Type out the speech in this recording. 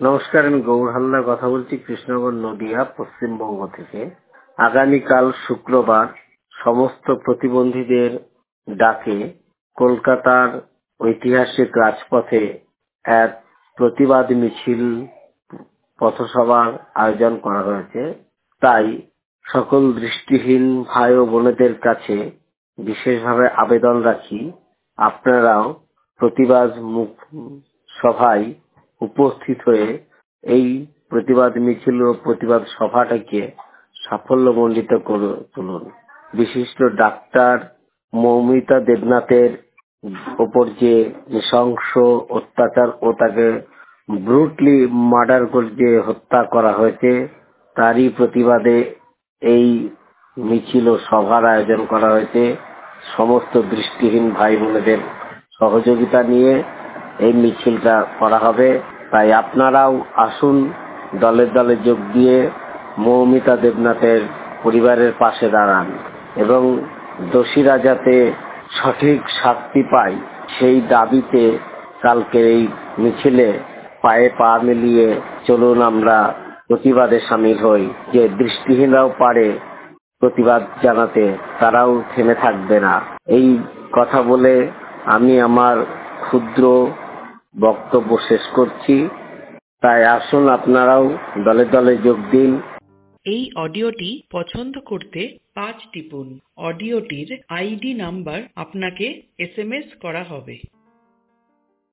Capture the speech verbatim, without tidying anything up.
নমস্কার, আমি গৌর হালদার কথা বলছি কৃষ্ণনগর নদিয়া পশ্চিমবঙ্গ থেকে। আগামীকাল শুক্রবার সমস্ত প্রতিবন্ধীদের ডাকে কলকাতার ঐতিহাসিক রাজপথে এক প্রতিবাদ মিছিল পথসভার আয়োজন করা হয়েছে। তাই সকল দৃষ্টিহীন ভাই ও বোনেদের কাছে বিশেষভাবে আবেদন রাখি, আপনারাও প্রতিবাদ মুখ সভায় উপস্থিত হয়ে এই প্রতিবাদ মিছিল ও প্রতিবাদ সভাটাকে সাফল্যমণ্ডিত করে তুলুন। বিশিষ্ট ডাক্তার মৌমিতা দেবনাথের ওপর যে নৃশংস অত্যাচার ও তাকে ব্রুটলি মার্ডার করে যে হত্যা করা হয়েছে, তারই প্রতিবাদে এই মিছিল ও সভার আয়োজন করা হয়েছে। সমস্ত দৃষ্টিহীন ভাই বোনেদের সহযোগিতা নিয়ে এই মিছিলটা করা হবে। তাই আপনারাও আসুন, দলে দলে যোগ দিয়ে মৌমিতা দেবনাথের পরিবারের পাশে দাঁড়ান এবং দোষীরা যাতে সঠিক শাস্তি পায় সেই দাবিতে কালকের এই মিছিলে পায়ে পা মিলিয়ে চলুন আমরা প্রতিবাদে সামিল হই। যে দৃষ্টিহীনরাও পারে প্রতিবাদ জানাতে, তারাও থেমে থাকবে না। এই কথা বলে আমি আমার ক্ষুদ্র বক্তব্য শেষ করছি। তাই আসুন আপনারাও দলে দলে যোগ দিন। এই অডিওটি পছন্দ করতে পাঁচ টিপুন। অডিওটির আইডি নাম্বার আপনাকে এস এম এস করা হবে।